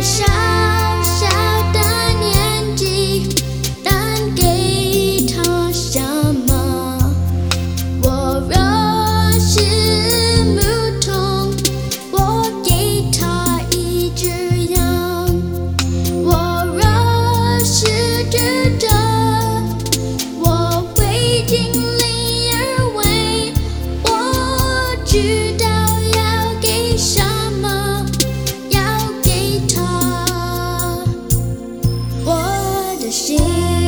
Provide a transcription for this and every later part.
小小的年纪，但给他什么？我若是牧童，我给他一只羊；我若是智者，我会尽力而为。我知道要给什么，要给他我的心。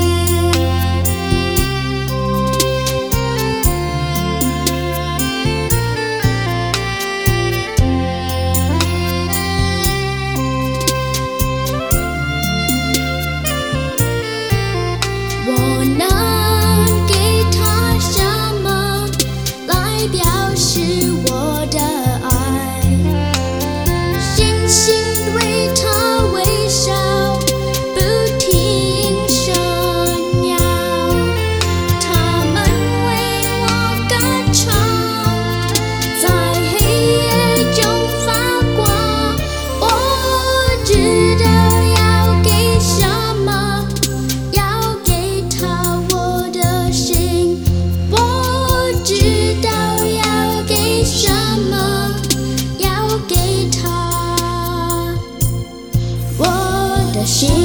我能给他什么来表示我的爱？星星对他微笑，不停闪耀，他们为我歌唱，在黑夜中发光。我知道要给什么，要给他我的心。我知道要给什么，要给他我的心。